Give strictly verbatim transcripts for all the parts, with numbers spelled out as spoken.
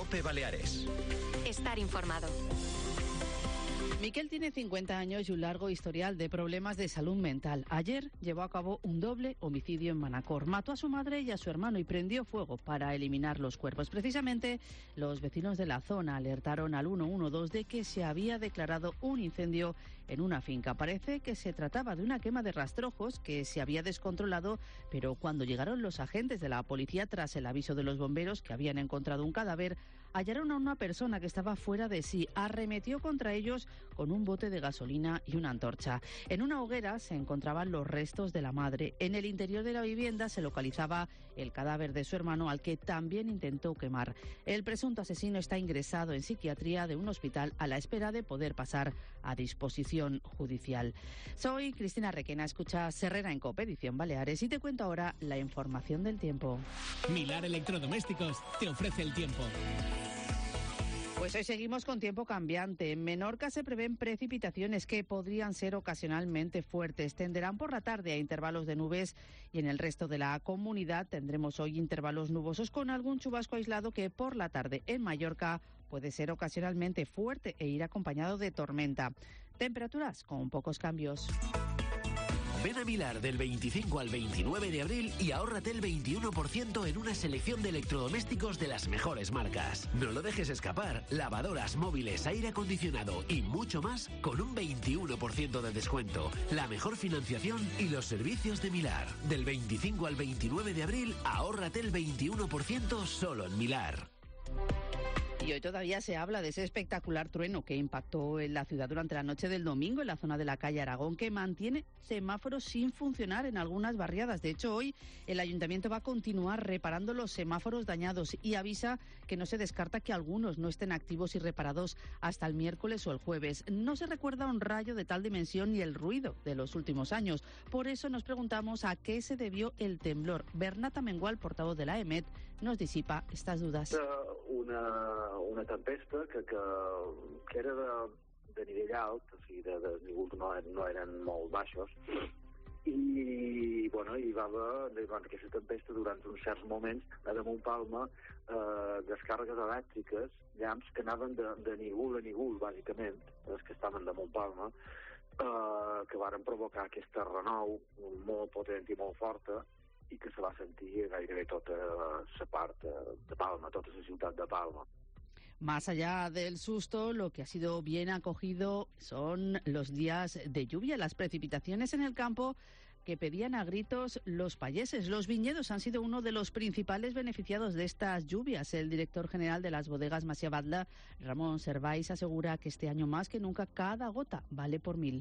COPE Baleares. Estar informado. Miquel tiene cincuenta años y un largo historial de problemas de salud mental. Ayer llevó a cabo un doble homicidio en Manacor. Mató a su madre y a su hermano y prendió fuego para eliminar los cuerpos. Precisamente, los vecinos de la zona alertaron al uno uno dos de que se había declarado un incendio en una finca. Parece que se trataba de una quema de rastrojos que se había descontrolado, pero cuando llegaron los agentes de la policía tras el aviso de los bomberos que habían encontrado un cadáver, hallaron a una persona que estaba fuera de sí. Arremetió contra ellos con un bote de gasolina y una antorcha. En una hoguera se encontraban los restos de la madre. En el interior de la vivienda se localizaba el cadáver de su hermano, al que también intentó quemar. El presunto asesino está ingresado en psiquiatría de un hospital a la espera de poder pasar a disposición judicial. Soy Cristina Requena, escucha Herrera en COPE, edición Baleares, y te cuento ahora la información del tiempo. Milar Electrodomésticos te ofrece el tiempo. Pues hoy seguimos con tiempo cambiante. En Menorca se prevén precipitaciones que podrían ser ocasionalmente fuertes. Tenderán por la tarde a intervalos de nubes y en el resto de la comunidad tendremos hoy intervalos nubosos con algún chubasco aislado que por la tarde en Mallorca puede ser ocasionalmente fuerte e ir acompañado de tormenta. Temperaturas con pocos cambios. Ven a Milar del veinticinco al veintinueve de abril y ahórrate el veintiuno por ciento en una selección de electrodomésticos de las mejores marcas. No lo dejes escapar. Lavadoras, móviles, aire acondicionado y mucho más con un veintiuno por ciento de descuento. La mejor financiación y los servicios de Milar. Del veinticinco al veintinueve de abril, ahórrate el veintiuno por ciento solo en Milar. Y hoy todavía se habla de ese espectacular trueno que impactó en la ciudad durante la noche del domingo en la zona de la calle Aragón, que mantiene semáforos sin funcionar en algunas barriadas. De hecho, hoy el ayuntamiento va a continuar reparando los semáforos dañados y avisa que no se descarta que algunos no estén activos y reparados hasta el miércoles o el jueves. No se recuerda un rayo de tal dimensión ni el ruido de los últimos años. Por eso nos preguntamos a qué se debió el temblor. Bernat Amengual, portavoz de la E M E T, nos disipa estas dudas. Uh, una, una tempesta que, que, que era de, de nivell alt, o sigui, de, de nivells no, no eren molt baixos, i, bueno, hi va haver, durant aquesta tempesta, durant uns certs moments, a damunt Palma, eh, descàrregues elèctriques, llamps que anaven de, de nivell a nivell, bàsicament, els que estaven damunt Palma, eh, que varen provocar aquesta renou molt potent i molt forta, i que se va sentir gairebé tota la part de Palma, tota la ciutat de Palma. Más allá del susto, lo que ha sido bien acogido son los días de lluvia, las precipitaciones en el campo que pedían a gritos los payeses. Los viñedos han sido uno de los principales beneficiados de estas lluvias. El director general de las bodegas Masia Batla, Ramón Servais, asegura que este año más que nunca cada gota vale por mil.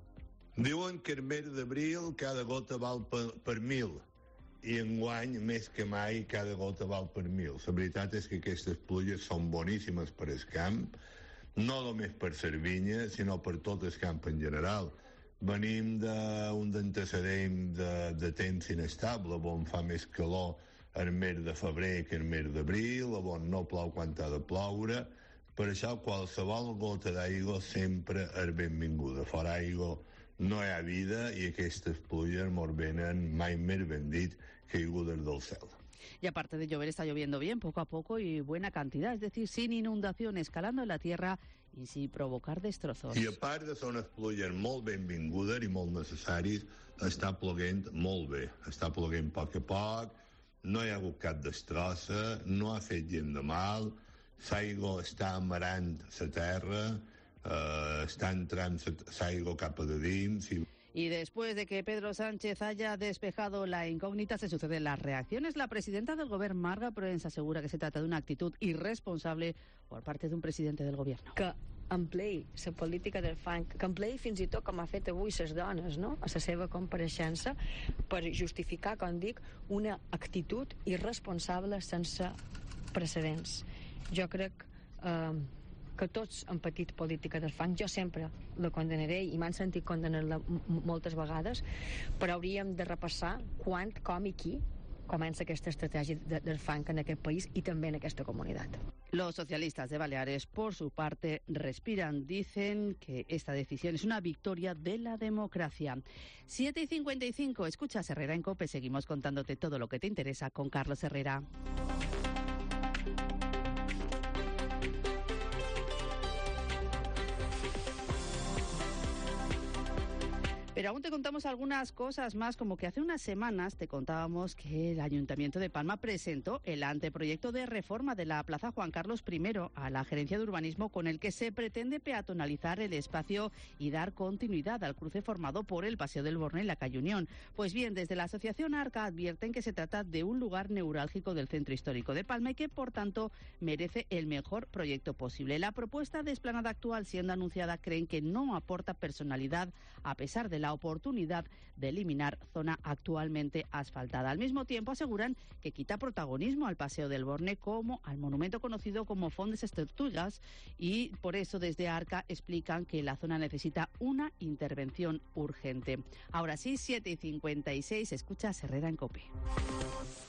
Diuen que el mes d'abril cada gota val per, per mil. I enguany, més que mai, cada gota val per mil. La veritat és que aquestes pluges són boníssimes per al camp, no només per la vinya, sinó per tot el camp en general. Venim d'un antecedent de, de temps inestable, on fa més calor el mes de febrer que el mes d'abril, on no plou quan ha de ploure. Per això qualsevol gota d'aigua sempre és benvinguda. Fora aigua no hi ha vida i aquestes pluges mos venen, mai més ben dit, caigudes del cel. Y aparte de llover, está lloviendo bien, poco a poco y buena cantidad, es decir, sin inundaciones, calando en la tierra y sin provocar destrozos. I a part de ser unes pluges molt benvingudes i molt necessàries, està ploguent molt bé. Està ploguent a poc a poc, no hi ha hagut cap destrossa, no ha fet gent de mal, l'aigua està amarant la terra, Uh, está entrando Saigo capa de dins y... Y después de que Pedro Sánchez haya despejado la incógnita, se suceden las reacciones. La presidenta del Gobierno, Marga Proens, asegura que se trata de una actitud irresponsable por parte de un presidente del Gobierno. Que empleï la política del fang, que empleï fins i tot com ha fet avui les dones, no?, a la seva compareixença, per justificar, com dic, una actitud irresponsable sense precedents. Jo crec eh, que tots han patit política del fang. Jo sempre la condenaré i m'han sentit condenar-la moltes vegades, però hauríem de repassar quan, com i qui comença aquesta estratègia de, del fang en aquest país y también en esta comunidad. Los socialistas de Baleares, por su parte, respiran. Dicen que esta decisión es una victoria de la democracia. siete y cincuenta y cinco, escuchas Herrera en COPE. Seguimos contándote todo lo que te interesa con Carlos Herrera. Pero aún te contamos algunas cosas más, como que hace unas semanas te contábamos que el Ayuntamiento de Palma presentó el anteproyecto de reforma de la Plaza Juan Carlos primero a la Gerencia de Urbanismo, con el que se pretende peatonalizar el espacio y dar continuidad al cruce formado por el Paseo del Borne y la calle Unión. Pues bien, desde la Asociación Arca advierten que se trata de un lugar neurálgico del centro histórico de Palma y que, por tanto, merece el mejor proyecto posible. La propuesta de explanada actual, siendo anunciada, creen que no aporta personalidad a pesar de la oportunidad de eliminar zona actualmente asfaltada. Al mismo tiempo, aseguran que quita protagonismo al Paseo del Borne como al monumento conocido como Font des Tortugas, y por eso desde Arca explican que la zona necesita una intervención urgente. Ahora sí, siete y cincuenta y seis, escucha Herrera en COPE.